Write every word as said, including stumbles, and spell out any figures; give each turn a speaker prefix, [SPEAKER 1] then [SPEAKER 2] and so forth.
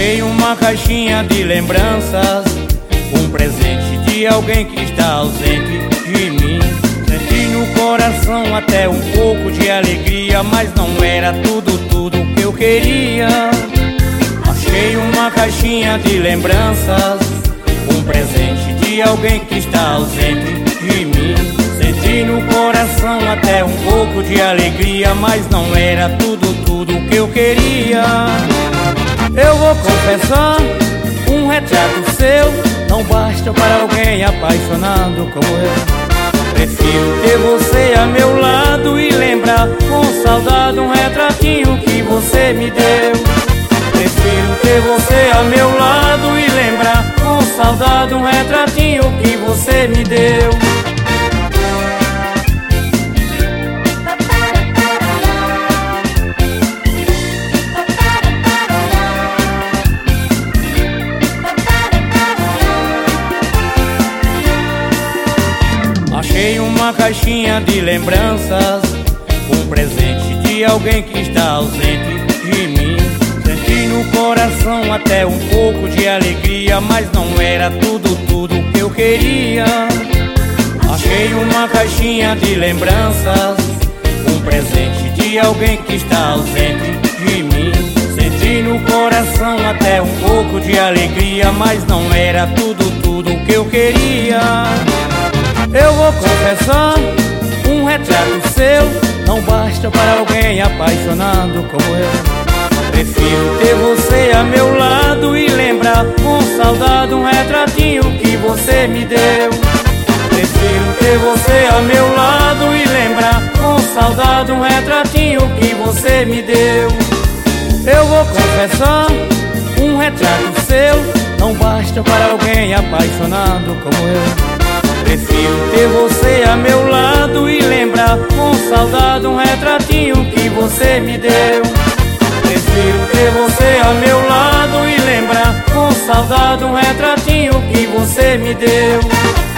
[SPEAKER 1] Achei uma caixinha de lembranças, um presente de alguém que está ausente de mim. Senti no coração até um pouco de alegria, mas não era tudo, tudo o que eu queria. Achei uma caixinha de lembranças, um presente de alguém que está ausente de mim. Senti no coração até um pouco de alegria, mas não era tudo, tudo o que eu queria. Eu vou confessar, um retrato seu não basta para alguém apaixonado como eu. Prefiro ter você a meu lado e lembrar com saudade um retratinho que você me deu. Prefiro ter você a meu lado e lembrar com saudade um retratinho que você me deu. Achei uma caixinha de lembranças, um presente de alguém que está ausente de mim. Senti no coração até um pouco de alegria, mas não era tudo, tudo o que eu queria. Achei uma caixinha de lembranças, um presente de alguém que está ausente de mim. Senti no coração até um pouco de alegria, mas não era tudo, tudo o que eu queria. Eu vou confessar, um retrato seu não basta para alguém apaixonado como eu. Prefiro ter você a meu lado e lembrar com saudade um retratinho que você me deu. Prefiro ter você a meu lado e lembrar com saudade um retratinho que você me deu. Eu vou confessar, um retrato seu não basta para alguém apaixonado como eu. Prefiro ter você a meu lado e lembrar com saudade um retratinho que você me deu. Prefiro ter você a meu lado e lembrar com saudade um retratinho que você me deu.